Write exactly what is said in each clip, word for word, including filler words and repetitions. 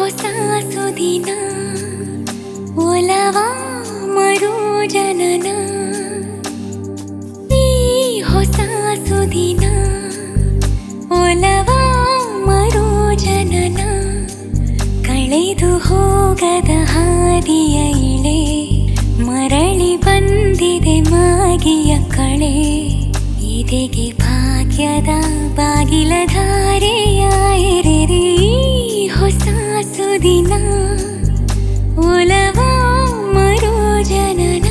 ಹೊಸ ಸುದಿನ ಒಲವ ಮರು ಜನನ ಈ ಹೊಸ ಸುದಿನ ಒಲವ ಮರು ಜನನ ಕಳೆದು ಹೋಗದ ಹಾದಿಯ ಇಳೆ ಮರಳಿ ಬಂದಿದೆ ಮಾಗಿಯ ಕಳೆ ಇದೆಗೆ ಭಾಗ್ಯದ ಬಾಗಿಲ ಧಾರೆಯ ಎರೆರಿ ಹೊಸ ಸುದಿನ ಒಲವ ಮರು ಜನನ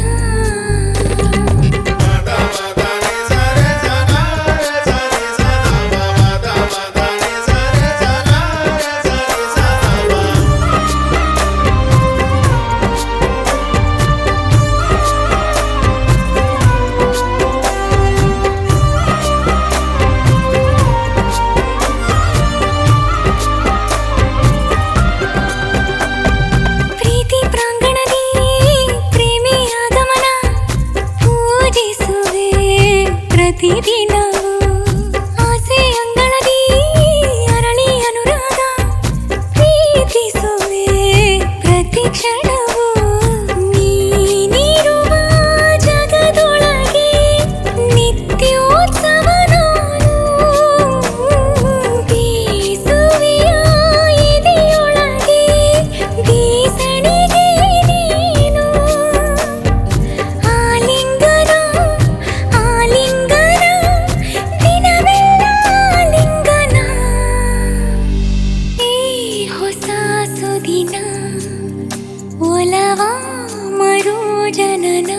ಪ್ರತಿದಿನವೂ ಆಸೆ ಅಂಗಳದಿ ಅರಳಿ ಅನುರಾಗ ಪ್ರೀತಿಸುವೆ ಪ್ರತಿ ಕ್ಷಣವೂ ನೀನಿರುವ ಜಗದೊಳಗೆ ನಿತ್ಯೋತ್ಸವ ನಾನು ಬೀಸುವೆಯ ಎದೆಯೊಳಗೆ ಬೀಸಣಿಗೆ ನೀನು ಆಲಿಂಗನ ಆಲಿಂಗ ಸುದಿನ ಒಲವ ಮರು ಜನನ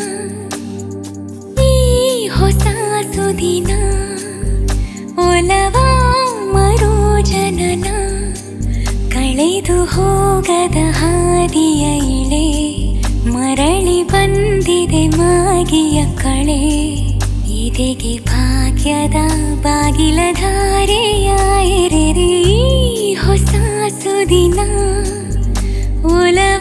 ಈ ಹೊಸ ಸುದಿನ ಒಲವ ಮರು ಜನನ ಕಳೆದು ಹೋಗದ ಹಾದಿಯ ಇಳೆ ಮರಳಿ ಬಂದಿದೆ ಮಾಗಿಯ ಕಳೆ ಇದೆಗೆ ಭಾಗ್ಯದ ಬಾಗಿಲ ಧಾರೆಯ ಎರೆರಿ ಹೊಸ ಸುದಿನ ಒಲ